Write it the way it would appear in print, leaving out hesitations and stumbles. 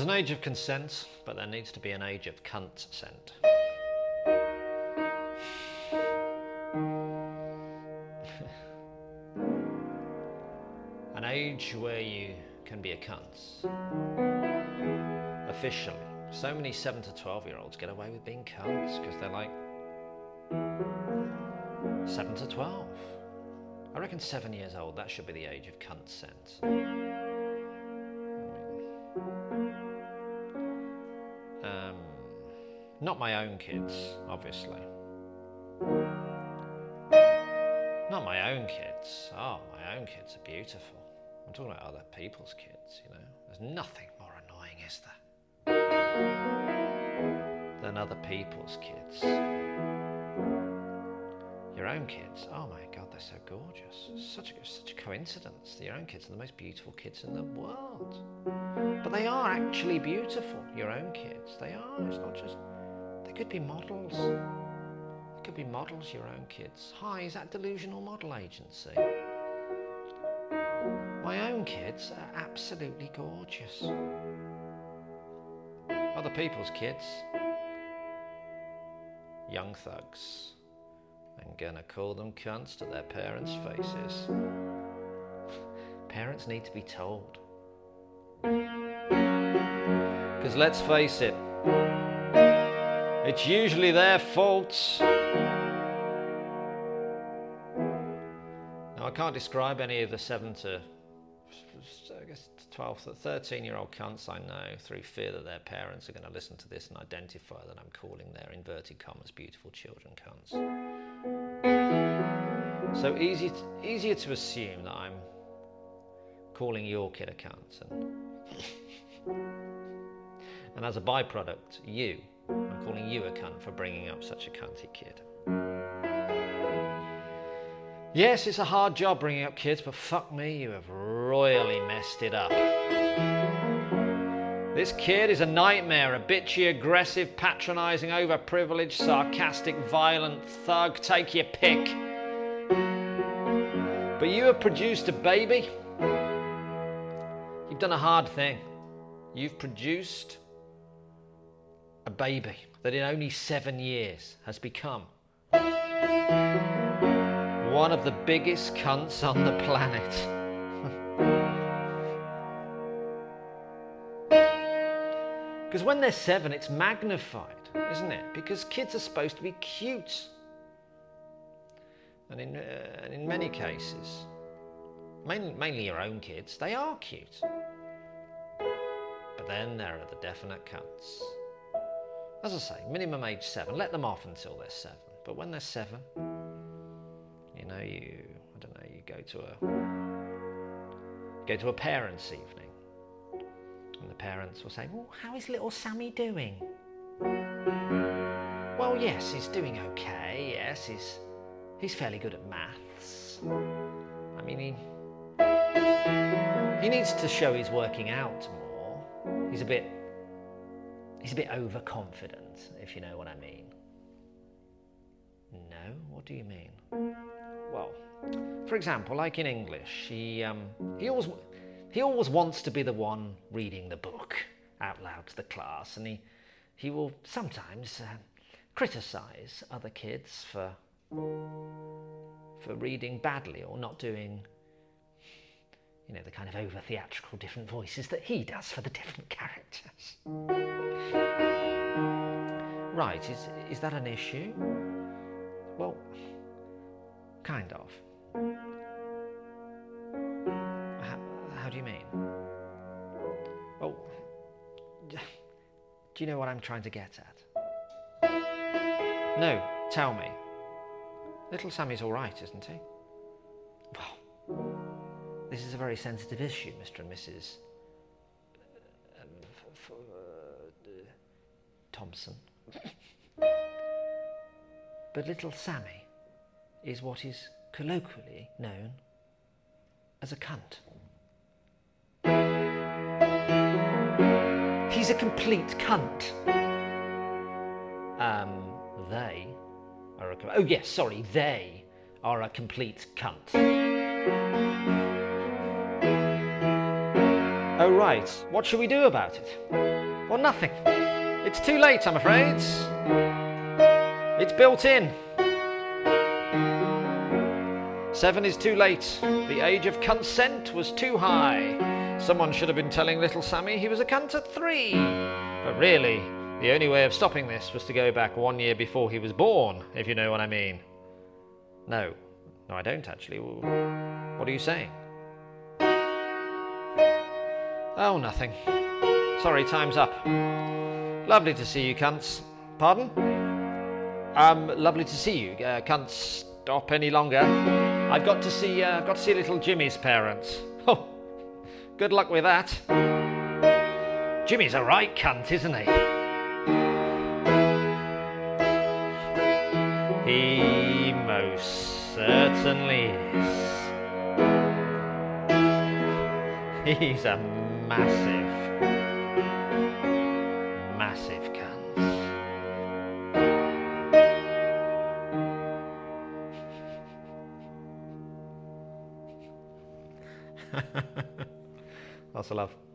There's an age of consent, but there needs to be an age of cunt-sent. An age where you can be a cunt. Officially. So many 7 to 12-year-olds get away with being cunts because they're like 7 to 12. I reckon 7 years old, that should be the age of consent. Not my own kids, obviously. Not my own kids. Oh, my own kids are beautiful. I'm talking about other people's kids, you know. There's nothing more annoying, is there, than other people's kids. Your own kids, oh my God, they're so gorgeous. Such a coincidence. Your own kids are the most beautiful kids in the world. But they are actually beautiful, your own kids. They are. It's not just... They could be models. They could be models, your own kids. Hi, is that Delusional Model Agency? My own kids are absolutely gorgeous. Other people's kids, young thugs. I'm gonna call them cunts to their parents' faces. Parents need to be told. Because let's face it, it's usually their faults. Now I can't describe any of the 7 to 12, 13-year-old cunts I know through fear that their parents are going to listen to this and identify that I'm calling their inverted commas beautiful children cunts. So easier to assume that I'm calling your kid a cunt, and as a byproduct, I'm calling you a cunt for bringing up such a cunty kid. Yes, it's a hard job bringing up kids, but fuck me, you have royally messed it up. This kid is a nightmare, a bitchy, aggressive, patronising, overprivileged, sarcastic, violent thug. Take your pick. But you have produced a baby. You've done a hard thing. You've produced a baby that in only 7 years has become one of the biggest cunts on the planet. Because when they're 7, it's magnified, isn't it? Because kids are supposed to be cute. And in many cases, mainly your own kids, they are cute. But then there are the definite cunts. As I say, minimum age 7. Let them off until they're 7. But when they're 7, you know, you go to a parents' evening, and the parents will say, "Well, how is little Sammy doing?" "Well, yes, he's doing okay. Yes, he's fairly good at maths. I mean, he needs to show he's working out more. He's a bit overconfident, if you know what I mean." No? What do you mean? Well, for example, like in English, he always wants to be the one reading the book out loud to the class, and he will sometimes criticise other kids for reading badly or not doing, you know, the kind of over-theatrical different voices that he does for the different characters. Right, is that an issue? Well, kind of. How do you mean? Well, do you know what I'm trying to get at? No, tell me. Little Sammy's all right, isn't he? Well, this is a very sensitive issue, Mr. and Mrs. Thompson. But little Sammy is what is colloquially known as a cunt. He's a complete cunt. They are a... Oh yes, sorry, they are a complete cunt. Oh Right, what shall we do about it? Well, nothing. It's too late, I'm afraid. It's built in. 7 is too late. The age of consent was too high. Someone should have been telling little Sammy he was a cunt at 3. But really, the only way of stopping this was to go back 1 year before he was born, if you know what I mean. No, I don't actually. What are you saying? Oh, nothing. Sorry, time's up. Lovely to see you, cunts. Pardon? Lovely to see you. Can't stop any longer. I've got to see little Jimmy's parents. Oh, good luck with that. Jimmy's a right cunt, isn't he? He most certainly is. He's a massive cunt. Lots of love.